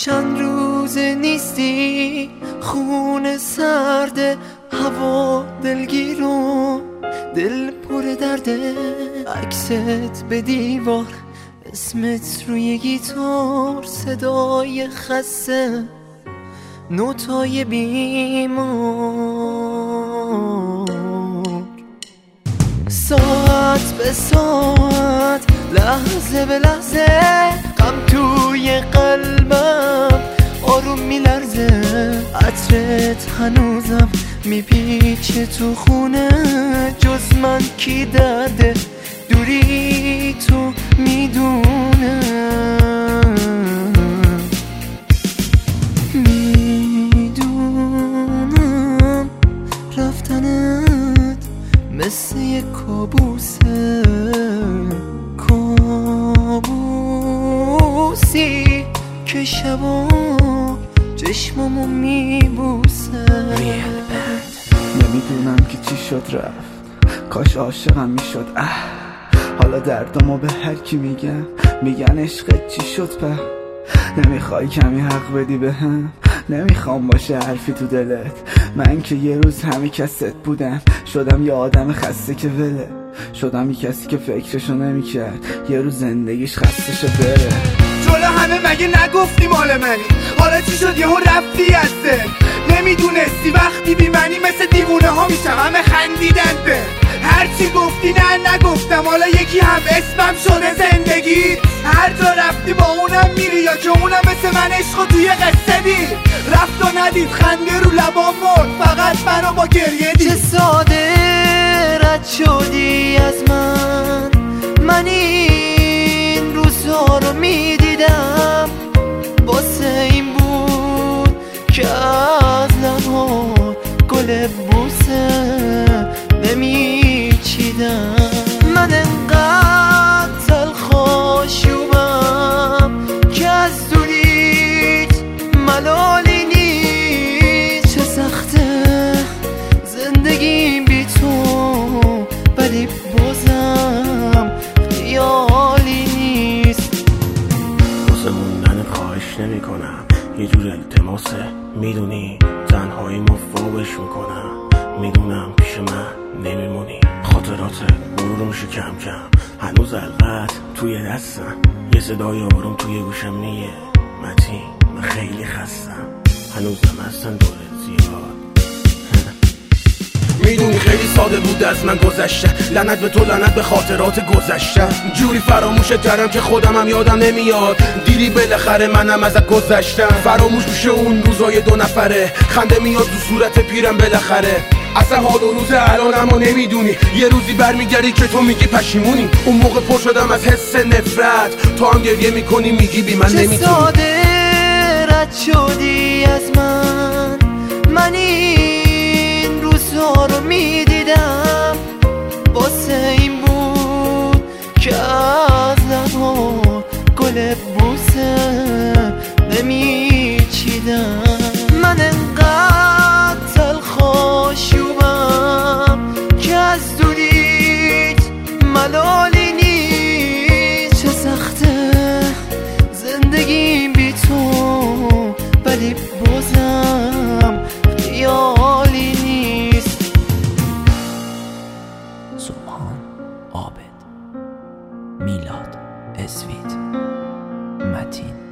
چند روز نیستی، خون سرد هوا دلگیرم، دل پر درده. عکست به دیوار، اسمت روی گیتار، صدای خسته، نوتای بیمار. ساعت به ساعت، لحظه به لحظه، غم توی قلبم آروم میلرزه. عطرت هنوزم میپیچه تو خونه، جز من کی درده دوری تو میدونه. میدونم رفتنت مثل یک کابوسه، کابوسی که شبا چشممو میبوسه. نمیدونم که چی شد رفت، کاش عاشقم میشد. حالا دردمو به هر کی میگن عشقت چی شد په. نمیخوای کمی حق بدی بهم، نمیخوام باشه حرفی تو دلت. من که یه روز همه کست بودم، شدم یه آدم خسته که وله. شدم یه کسی که فکرشو نمیکرد یه روز زندگیش خستشه بره. جلو همه مگه نگفتی مال منی؟ حالا چی شد یهو رفتی از دل؟ نمیدونستی وقتی بی منی مثل دیوونه ها میشم، همه خندیدن به هرچی گفتی. نه نگفتم، حالا یکی هم اسمم شده زندگی. هر جا رفتی با اونم میری، یا که اونم مثل من عشقو توی قصه دید. رفت و ندید، خنده رو لبام مرد، فقط منو با گریه دید. چه ساده رد شدی از من این روزها رو میدیدم. واسه این بود که از لبات گل بوسه نمیچیدم. من انقدر تلخ آشوبم که از دوریت ملالی نیست. چه سخته زندگیم بی تو، ولی بازم خیالی نیست. واسه موندن خواهش نمی کنم، یه جور التماسه، میدونی تنهاییمو فوقش میکنم. میدونم پیش من نمیمونی، خاطراتت مرور میشه کم کم. هنوز القت توی دستم، یه صدای آروم توی گوشم میگه متین من خیلی خستم. هنوزم هستن دورت زیاد. میدونی خیلی ساده بود از من گذشته، لعنت به تو لعنت به خاطرات گذشته. جوری فراموشت کردم که خودم هم یادم نمیاد، دیری بالاخره منم ازت گذشتم. فراموش میشه اون روزای دو نفره، خنده میاد تو صورت پیرم بالاخره. اصلا حال و روز الانمو نمیدونی، یه روزی برمیگردی که تو میگی پشیمونی. اون موقع پر شدم از حس نفرت، تو هم گریه میکنی میگی بی من نمیتونی. چه ساده رد شدی از من این روزها رو میدیدم. واسه این بود که از لبات گل بوسه نمیچیدم. من انقدر تلخ آشوبم که از دوریت ملالی نیست. چه سخته زندگیم بی تو، ولی بازم خیالی نیست. سبحان عابد، میلاد اسوید، متین